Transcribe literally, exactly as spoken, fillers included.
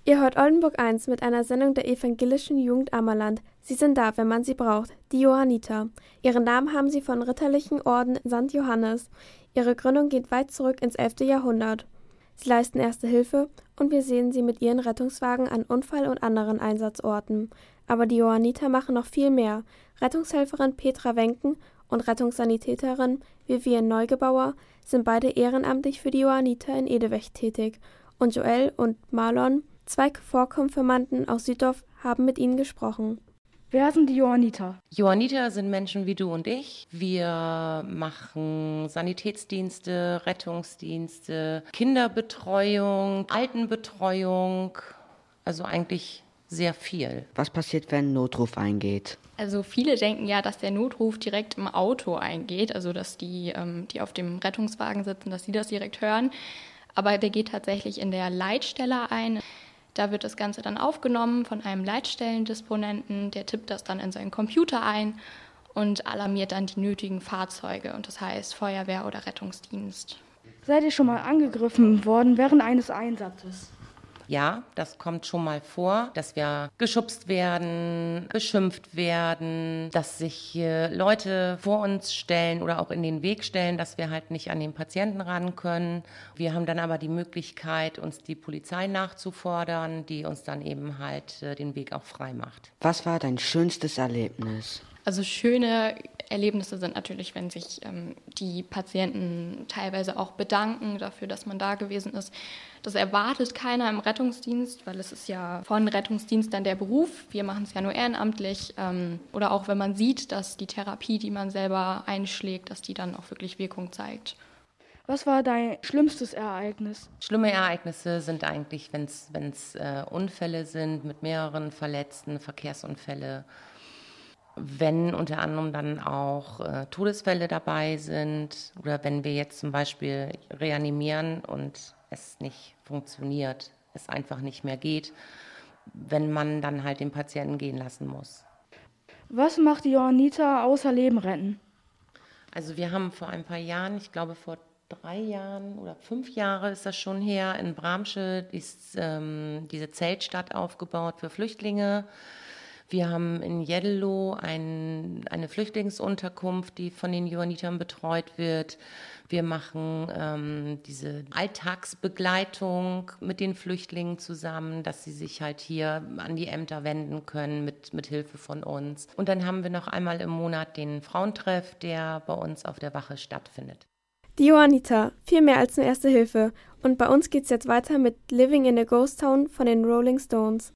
Ihr hört Oldenburg eins mit einer Sendung der evangelischen Jugend Ammerland. Sie sind da, wenn man sie braucht. Die Johanniter. Ihren Namen haben sie vom ritterlichen Orden Sankt Johannes. Ihre Gründung geht weit zurück ins elfte Jahrhundert. Sie leisten Erste Hilfe und wir sehen sie mit ihren Rettungswagen an Unfall- und anderen Einsatzorten. Aber die Johanniter machen noch viel mehr. Rettungshelferin Petra Wenken und Rettungssanitäterin Vivian Neugebauer sind beide ehrenamtlich für die Johanniter in Edewecht tätig. Und Joel und Marlon, zwei Vorkonfirmanden aus Süddorf, haben mit ihnen gesprochen. Wer sind die Johanniter? Johanniter sind Menschen wie du und ich. Wir machen Sanitätsdienste, Rettungsdienste, Kinderbetreuung, Altenbetreuung, also eigentlich sehr viel. Was passiert, wenn ein Notruf eingeht? Also viele denken ja, dass der Notruf direkt im Auto eingeht, also dass die, ähm, die auf dem Rettungswagen sitzen, dass sie das direkt hören. Aber der geht tatsächlich in der Leitstelle ein. Da wird das Ganze dann aufgenommen von einem Leitstellendisponenten, der tippt das dann in seinen Computer ein und alarmiert dann die nötigen Fahrzeuge, und das heißt Feuerwehr oder Rettungsdienst. Seid ihr schon mal angegriffen worden während eines Einsatzes? Ja, das kommt schon mal vor, dass wir geschubst werden, beschimpft werden, dass sich äh, Leute vor uns stellen oder auch in den Weg stellen, dass wir halt nicht an den Patienten ran können. Wir haben dann aber die Möglichkeit, uns die Polizei nachzufordern, die uns dann eben halt äh, den Weg auch frei macht. Was war dein schönstes Erlebnis? Also schöne Erlebnisse sind natürlich, wenn sich ähm, die Patienten teilweise auch bedanken dafür, dass man da gewesen ist. Das erwartet keiner im Rettungsdienst, weil es ist ja von Rettungsdienst dann der Beruf. Wir machen es ja nur ehrenamtlich. Ähm, oder auch wenn man sieht, dass die Therapie, die man selber einschlägt, dass die dann auch wirklich Wirkung zeigt. Was war dein schlimmstes Ereignis? Schlimme Ereignisse sind eigentlich, wenn es äh, Unfälle sind mit mehreren Verletzten, Verkehrsunfälle. Wenn unter anderem dann auch äh, Todesfälle dabei sind oder wenn wir jetzt zum Beispiel reanimieren und es nicht funktioniert, es einfach nicht mehr geht, wenn man dann halt den Patienten gehen lassen muss. Was macht die Johanniter außer Leben retten? Also wir haben vor ein paar Jahren, ich glaube vor drei Jahren oder fünf Jahre ist das schon her, in Bramsche ist ähm, diese Zeltstadt aufgebaut für Flüchtlinge. Wir haben in Jeddelo ein, eine Flüchtlingsunterkunft, die von den Johannitern betreut wird. Wir machen ähm, diese Alltagsbegleitung mit den Flüchtlingen zusammen, dass sie sich halt hier an die Ämter wenden können mit, mit Hilfe von uns. Und dann haben wir noch einmal im Monat den Frauentreff, der bei uns auf der Wache stattfindet. Die Johanniter, viel mehr als nur Erste Hilfe. Und bei uns geht's jetzt weiter mit Living in a Ghost Town von den Rolling Stones.